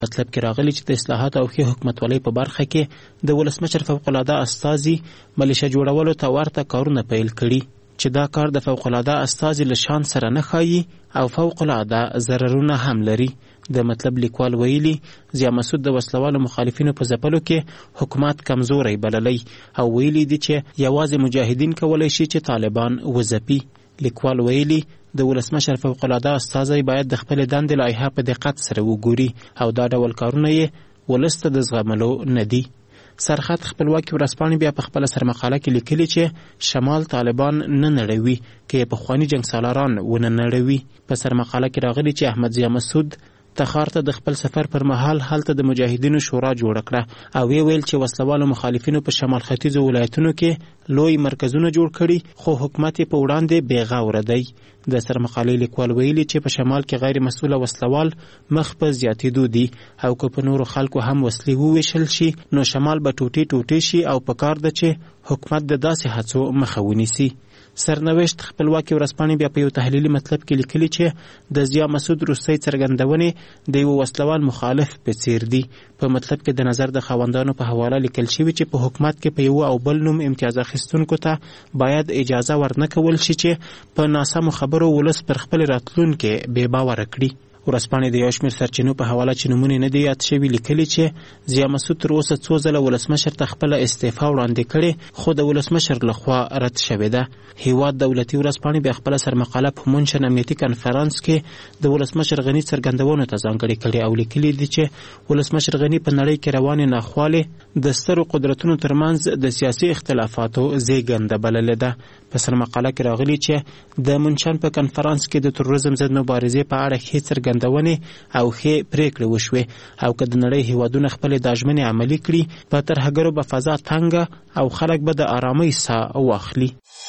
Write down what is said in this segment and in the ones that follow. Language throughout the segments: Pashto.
مطلب کې راغلی چې د اصلاحات او ښې حکومتولۍ په برخه کې د ولسمشر فوق العاده استازي ملیشه جوړولو ته ورته کارونه پیل کړي چې دا کار د فوق العاده استازي له شان سره نه ښایي او فوق العاده ضررونه هم لري. د مطلب لیکوال ویلي ضیا مسعود د وسلوالو مخالفینو په ځپلو کې حکومت کمزوری بللی او ویلي دي چې یوازې مجاهدین کولی شي چې طالبان وځپي. لیکوال ویلي د ولسمشر فوق العاده استازی باید د خپل دندې لایحه په دقت سره وګوري او دا ډول کارونه یې ولس ته د زغملو نه دي. سرخط خپلواکي ورځپاڼې بیا په خپله سرمقاله کې لیکلي چې شمال طالبان نه نړوي که یې پخواني جنګسالاران ونه نړوي. په سرمقاله کې راغلي چې احمد ضیا مسعود تخار ته د خپل سفر پر مهال هلته د مجاهدینو شورا جوړه کړه او ویل چې وسلوالو مخالفینو په شمال ختیځو ولایتونو کې لوی مرکزونه جوړ کړي خو حکومت یې په وړاندې بې غوره دی. د سرمقالې لیکوال ویلي چې په شمال کې غیر مسؤله وسلوال مخ په زیاتېدو دي او که په نورو خلکو هم وسلې وویشل شي نو شمال به ټوټې ټوټې شي او پکار ده چې حکومت د داسې هڅو مخه ونیسي. سرنوشت خپلواکي ورځپاڼې بیا په یو تحلیلي مطلب کې لیکلي چې د ضیا مسعود وروستۍ څرګندونې د یو وسلوال مخالف په څیر دي. په مطلب کې د نظر د خاوندانو په حواله لیکل شوي چې په حکومت کې په یو او بل نوم امتیاز اخیستونکو ته باید اجازه ورنکول شي چې په ناسمو خبرو ولس پر خپل راتلونکي بې باوره کړي. ورځپاڼې د یو شمېر سرچینو په حواله چې نومونه نه دي یاد شوي لیکلي چې ضیا مسعود تر اوسه څو ځله ولسمشر ته خپله استعفا وړاندې کړې خو د ولسمشر لخوا رد شوې ده. هیواد دولتي ورځپاڼې بیا خپله سرمقاله په مونشن امنیتي کنفرانس کې د ولسمشر غني څرګندونو ته ځانګړې کړې او لیکلي دي چې ولسمشر غني په نړۍ کې روانې ناخوالې د سترو قدرتونو ترمنځ د سیاسي اختلافاتو زیږنده بللې ده. په سرمقاله کې راغلي چې د مونشن په کنفرانس کې د تروریزم ضد مبارزې په اړه ښې څرګندونې او ښې پریکړې وشوې او که د نړۍ هیوادونه خپلې دا ژمنې عملي کړي په ترهګرو به فضا تنګه او خلک به د آرامۍ ساه واخلي.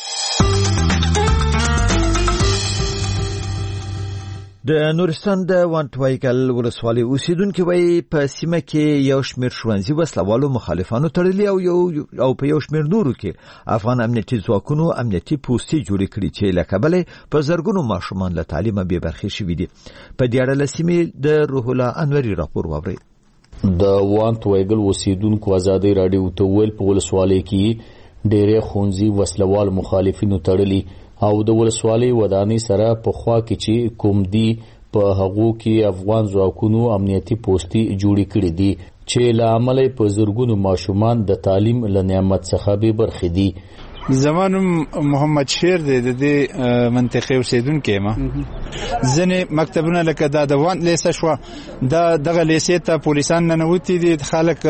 د نورستان د وانټوایګل ولسوالۍ اوسیدونکو وایي په سیمه کې یو شمېر ښوونځي وسلوالو مخالفانو تړلي او په یو شمېر نورو کې افغان امنیتي ځواکونو امنیتي پوستې جوړې کړي چې له کبله په زرګونو ماشومان له تعلیمه بې برخې شوي دي. په دې اړه له سیمې د روح الله انوري راپور واورئ. د وانټوایګل اوسیدونکو ازادۍ راډیو ته ویل په ولسوالۍ کې ډېرې ښوونځي وسلوال مخالفینو تړلي او د ولسوالۍ ودانۍ سره په خوا کې چې کوم دي په هغو کې افغان ځواکونو امنیتي پوستې جوړې کړې دي چې له امله په زرګونو ماشومان د تعلیم له نعمت څخه بې برخې دي. زمانم محمد شیر دی د دې منطقې اوسیدونکی یم. ځینې مکتبونه لکه دا د وان لیسه شوه دغه لیسې ته پولیسان ننوتي دي خلک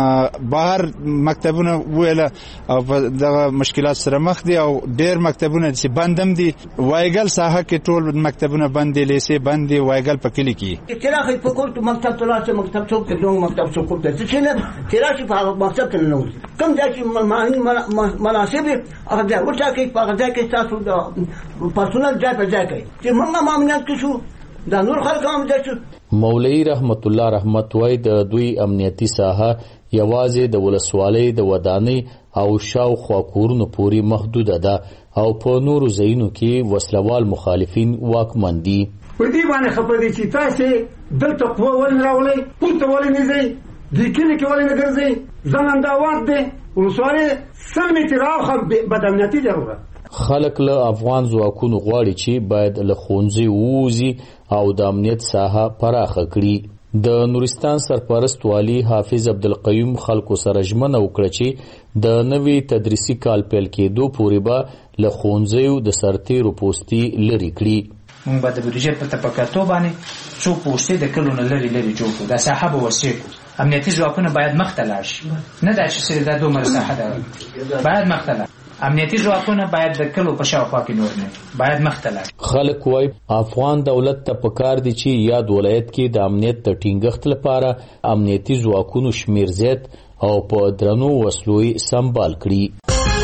بهر مکتبونه وویله او په دغه مشکلات سره مخ دي او ډېر مکتبونه چې بند هم دي. وایګل ساحه کې ټول مکتبونه بند دي لیسې بند دي وایګل په کلي کې تراشي په کول مکتب تلاشه مکتب څوک ته دوه مکتب څوک ته چې نه تراشي په مکتب ته نه وځي کوم ځای چې مناسب هغه ځای وټاکئ په هغه ځای کې تاسو د پرسونل ځای په ځای کوئ چې موږ هم امنیت کې شو دا نور خلک هم ځای شو. مولوي رحمت الله رحمت وای د دوی امنیتي ساحه یوازې د ولسوالۍ د ودانۍ او شاوخوا کورونو پورې محدوده ده او په نورو ځایونو کې وسلوال مخالفین واکمن دي. په دې باندې خبرې دي چې تاسو دلته قوه ولې راولئ پورته ولې نه ځئ دې کلي کې ولې نه ګرځئ ځننداوات دی ولسوالۍ سل متره راوخه بد امنیتي دی. خلک له افغان ځواکونو غواړي چې باید له ښوونځي ووځي او د امنیت ساحه پراخه کړي. د نورستان سرپرست والی حافظ عبدالقیوم خلکو سره ژمنه وکړه چې د نوي تدریسي کال پیل کېدو پورې به له ښوونځیو د سرتیرو پوستې لرې کړي. موږ به د بودیجې په تپکاتو باندې څو پوستې د کلو نه لرې لرې جوړ کړو. دا ساحه به وسیع کړو. امنیتي ځواکونه باید مخته لاړ شي نه دا چې دا دومره ساحه ده باید مخته لاړ. امنیتي ځواکونه باید د کلو په شاوخوا کې نور نه باید مخته لاړ. خلک وایي افغان دولت ته پکار دي چې یاد ولایت کې د امنیت د ټینګښت لپاره امنیتي ځواکونو شمیر زیات او په درنو وسلو سمبال کړي.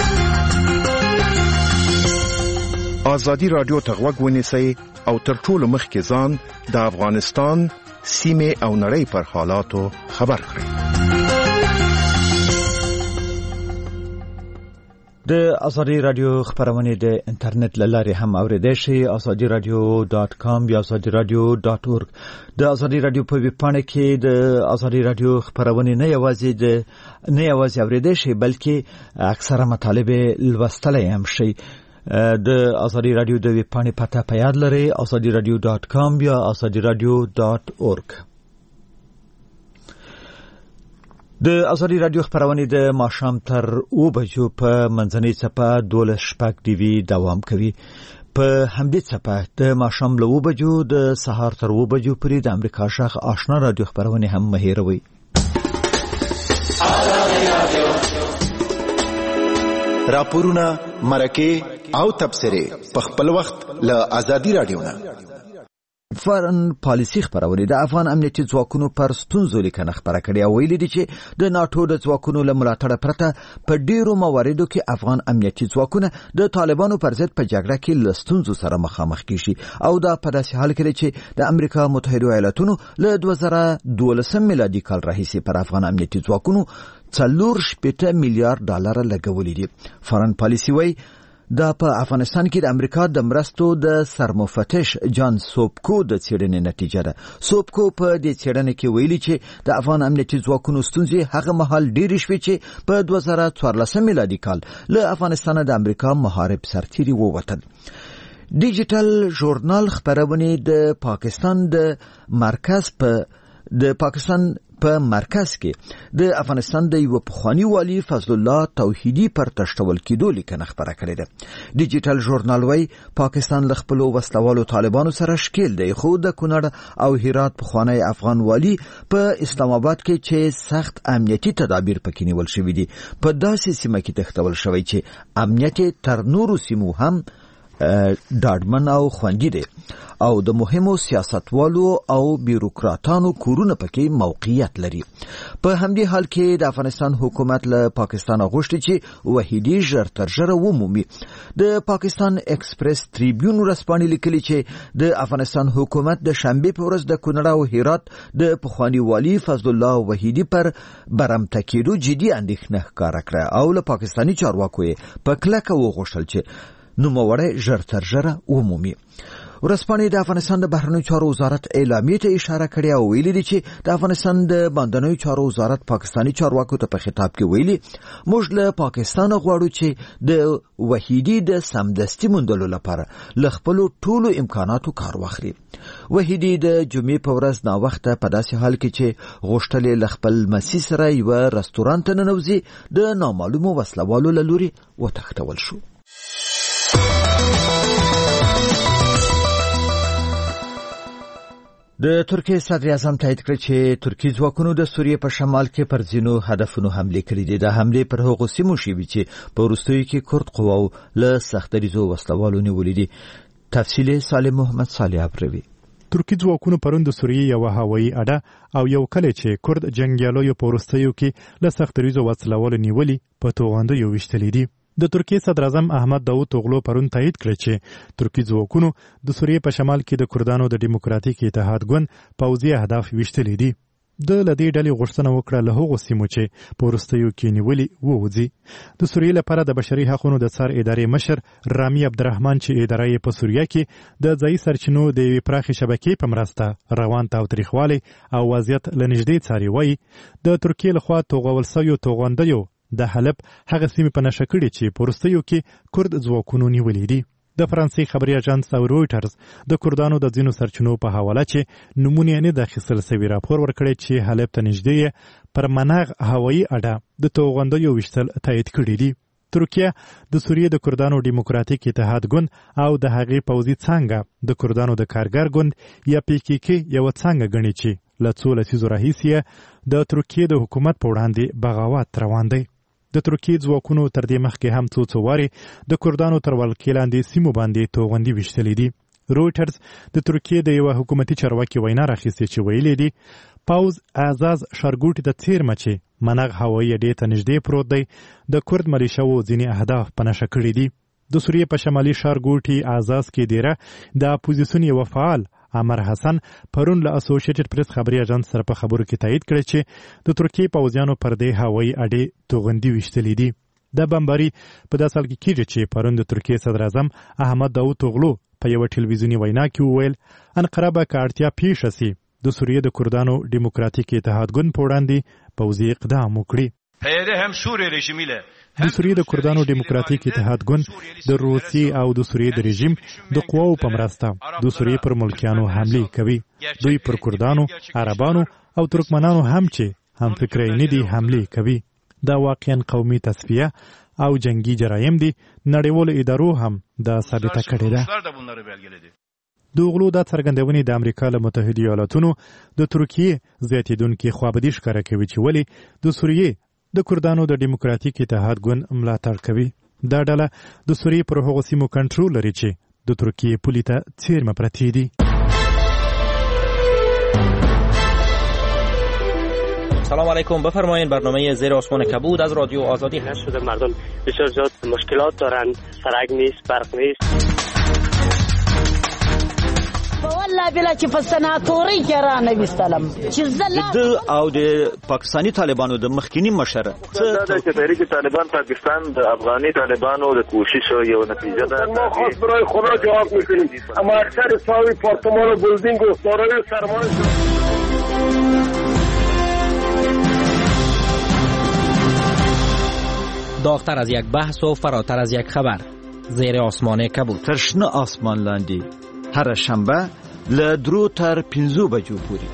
ازادي رادیو ته غوږ ونیسئ او تر ټولو مخکې ځان د افغانستان سیمې او نړۍ پر حالاتو خبر کړئ. د ازادي رادیو خبرونه د انټرنیټ لارې هم اوریدئ شئ azadiradio.com یا azadiradio.org د ازادي رادیو په ویب پاڼه کې د ازادي رادیو خبرونه نه یوازې اوریدئ شئ بلکې اکثره مطالب لوستلای هم شئ د ازادي رادیو د ویب پاڼې پته په یاد لرئ azadiradio.com یا azadiradio.org د ازادي رادیو خبرونه د ماښام تر 2 بجو په منځنۍ صفه 12 ډي وی دوام کوي په همدې صفه د ماښام له 2 بجو د سهار تر 2 بجو پورې د امریکا شاخ آشنا رادیو خبرونه هم مهیروي راپورونه مرکه او تبصره په خپل وخت له ازادي رادیو نه فارن پالیسی خبرونه د افغان امنیتي ځواکونو پر ستونزو لیکنه خبره کړې او ویلي دي چې د ناتو د ځواکونو له ملاتړ پرته په ډیرو مواردو کې افغان امنیتي ځواکونه د طالبانو پر ضد په جګړه کې له ستونزو سره مخامخ کیږي او دا په داسې حال کې چې د امریکا متحده ایالاتونو له 2012 میلادي کال راهیسې پر افغان امنیتي ځواکونو 4.8 میلیارډ ډالر لګولي دي فارن پالیسی وایي دا په افغانستان کې د امریکا د مرستو د سرمفتش جان سوبکو د څېړنې نتیجه ده سوبکو په دې څېړنه کې ویلي چې د افغان امنیتي ځواکونو ستونزې هغه مهال ډېرې شوې چې په 2014 میلادي کال له افغانستان د امریکا محارب سرتیري ووتل ډیجیټل ژورنال خبرونه د پاکستان په مرکز کې د افغانستان د یو پخوانی والی فضل الله توحیدی پر تشتول کېدو لیکنه خبره کړې ده ډیجیټل ژورنال وايي پاکستان له خپل وسلوالو طالبانو سره شکیل دی خو د کونړ او هرات پخوانی افغان والی په اسلام آباد کې چې سخت امنیتي تدابیر پکې نیول شوې دي په داسې سیمه کې تختول شوی چې امنیت تر نورو سیمو هم ډاډمن او خوندي دي او د مهمو سیاستوالو او بیروکراتانو کورونه پکې موقعیت لري په همدې حال کې د افغانستان حکومت له پاکستان غوښتي چې وحیدی ژر تر ژره ومومي د پاکستان ایکسپریس تریبیون ورځپاڼې لیکلي چې د افغانستان حکومت د شنبه په ورځ د کونړ او هرات د پخوانی والی فضل الله وحیدی پر برمته کېدو جدي اندېښنه ښکاره کړه او له پاکستاني چارواکو په کلکه وغوښتل چې نوموړی ژر تر ژره ومومي ورځپاڼې د افغانستان د بهرنیو چارو وزارت اعلامیې ته اشاره کړې او ویلي دي چې د افغانستان د باندنیو چارو وزارت پاکستاني چارواکو ته په خطاب کې ویلي موږ له پاکستان غواړو چې د وحیدی د سمدستي موندلو لپاره له خپلو ټولو امکاناتو کار واخلي وحیدی د جمعې په ورځ ناوخته په داسې حال کې چې غوښتل له خپل مسی سره یو رستورانت ته ننوځي د نامعلومو وسلوالو له لوري وتښتول شو د ترکیه صدر اعظم تایید کړ چې ترکی ځواکونو د سوریې په شمال کې پر ځینو هدفونو حمله کړې دي د حمله پر هغو سیمو شوي چې په وروستیو کې کورد قواو له سختدریزو وسلوالو نیولې دي تفصیل سالم محمد صالح ابروي ترکی ځواکونو پرون د سوریې یو هوایي اډه او یو کلی چې کورد جنگیالو په وروستیو کې له سختدریزو وسلوالو نیولې په توغندو یو وشتلې دي د ترکیه صدر اعظم احمد داوود اوغلو پرون تایید کړ چې ترکی ځواکونو د سوریې په شمال کې د کردانو د ډیموکراتیک اتحاد ګوند پوځي اهداف وشتلې دي د لدې ډلې غوښتنه وکړه له هغو سیمو چې په وروستیو کې نیولې ووځي د سوریې لپاره د بشري حقوقو د څار ادارې مشر رامي عبدالرحمن چې اداره یې په سوریه کې د ځایي سرچینو د یوې پراخې شبکې په مرسته روان تاوتریخوالی او وضعیت له نږدې څاري وایي د ترکیې لخوا توغول سویو توغندیو د حلب هغه سیمې په نشه کړې چې په وروستیو کې کورد ځواکونو نیولې دي د فرانسې خبري اژانس او رویټرز د کردانو د ځینو سرچینو په حواله چې نمونه نه د اخیستل سوي راپور ورکړی چې حلب ته نږدې پر مناغ هوایي اډه د توغندیو وشتل تایید کړي دي ترکیه د سوریې د کردانو ډیموکراتیک اتحاد ګوند او د هغې پوځي څانګه د کردانو د کارګر ګوند یا PKK یو څانګه ګڼي چې له څو لسیزو راهیسې د ترکیې د حکومت په وړاندې بغاوت روان دی د ترکیې ځواکونو تر دې مخکې هم څو واري د کردانو تر ولکې لاندې سیمو باندې توغندي وشتلې دي رویټرز د ترکیې د یو حکومتي چارواکي وینا راخیستې چې ویلي دي پوځ اعزاز شارګوټي د څیرمه چې منغ هوایي اډې ته نږدې پروت دی د کرد ملیشاو ځینې اهداف په نشه کړي دي د سوریې په شمالي شارګوټي اعزاز کې دیره د اپوزیسیون یو فعال عمر حسن پرون له اسوسییټډ پریس خبري اژانس سره په خبرو کې تایید کړی چې د ترکیې پوځیانو پر دې هوایي اډې توغندي وشتلې دي د بمباري په داسې حال کې کېږي چې پرون د ترکیې صدر اعظم احمد داوطوغلو په یوه ټلویزیوني وینا کې وویل انقره به که اړتیا پیښه سي د سوریې د کردانو ډیموکراتیک اتحاد ګوند په وړاندې پوځي اقدام وکړي. د سوریې د کردانو ډیموکراتیک اتحاد ګوند د روسیې او د سوریې د رژیم د قواو په مرسته د سوریې پر ملکیانو حملې کوي. دوی پر کردانو، عربانو او ترکمنانو هم چې هم فکري نه دي حملې کوي. دا واقعا قومي تصفیه او جنگي جرایم دي. نړیوالو ادارو هم دا ثابته کړې ده. د غلو دا څرګندونې د امریکا له متحده ایالاتونو د ترکیې زیاتېدونکي خوابدي ښکاره کوي چې ولې د سوریې د کردانو د ډیموکراتیک اتحاد ګوند ملاتړ کوي. دا ډله د سوریې پر هغو سیمو کنټرول لري چې د ترکیې پولې ته څیرمه پرتې دي. سلام علیکم، بفرمایید. برنامه زیر آسمان کبود از رادیو آزادی هست. شده مردم بسیار زیاد مشکلات دارن، سرک نیست، برق نیست. والله بلا چې په سناتوري کې را نه وستلم چې د او د پاکستانی طالبانو د مخکینی مشر څه چې تحریک طالبان پاکستان د افغاني طالبانو د کوشش یو نتیجه ده. ما خاص برای خدا جواب میکنیم، اما اکثر ساوی پارتمان و بلدینگ و سارای سرمایه داغتر از یک بحث و فراتر از یک خبر. زیر آسمان کبود. ترشنه آسمان لاندی هر شنبه له 3 تر 5 بجو پورې.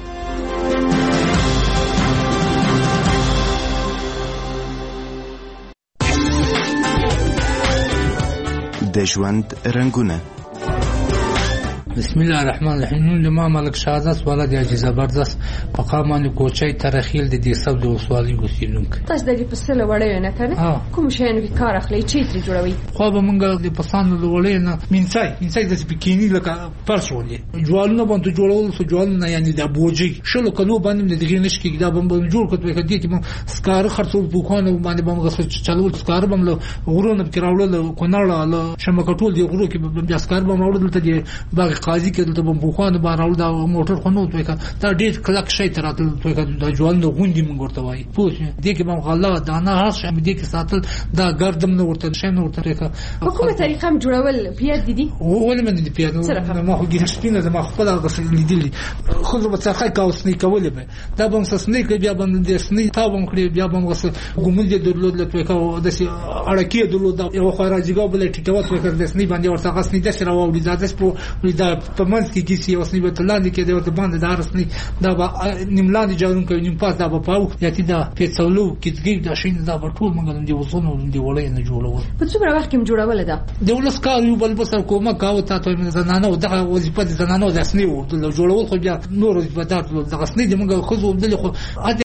د ژوند رنگونه. بسم الله الرحمن الرحیم. لما ملک شهادت ولد یا زبردست مقام کوچای ترخیل د دې سب د وسوالي اوسیدونکو. تاسو د دې په سره وړې نه کنه کوم شي نه کار اخلي چې تر جوړوي. خو به مونږ د پسند د وړې نه منځای د سپکینی لکه پرسولې جوالونه باندې جوړول سو جوالونه یعنی د بوجي شلو کلو باندې د دې نش کې دا باندې جوړ کړو کدي چې سکار خرڅول دوکانو باندې باندې چلول سکار باندې غرونه بکراول کوناړه شمکټول دی غرو کې بیا سکار باندې ته دی باغ قاضي کې د بوخانه باندې دا موټر خونو توې دا ډېر کلک شي تر توې د ژوند غونډې مونږ ورته وایي. پوه دې کې مونږ غلا دانه هاڅ دې کې ساتل دا ګردم نه ورته شي نه ورته کا په کومه طریقه هم جوړول پیاد دي ولې من دي پیاد ما خو ګیر سپینه ما خپل غسل لیدلی خو به څخه کاوسنی کولې به دا بم سسنی کې بیا باندې سنی تابم کړی بیا بم غسل ګومل دې درلود لته کا د سي اړکی درلود یو خراجګو بل ټیټوت وکړ د سنی باندې ورته غسنی د سره وړي زاده په دا په منځ کې کیسي اوسنی به تلاندې کې د باندې دارسنی دا به نیملاندې جوړون کوي نیم پاس دا به پاو یاتي دا پیڅولو کېږي دا شین دا به ټول موږ د وسونو د وړې نه جوړول. په څومره وخت کې جوړول دا د ولس کار یو بل بس کومه کاوه تاسو نه زنانه او دغه وظیفه د زنانه د اسنی ورته جوړول خو بیا نور وظیفه د غسنی د موږ خو د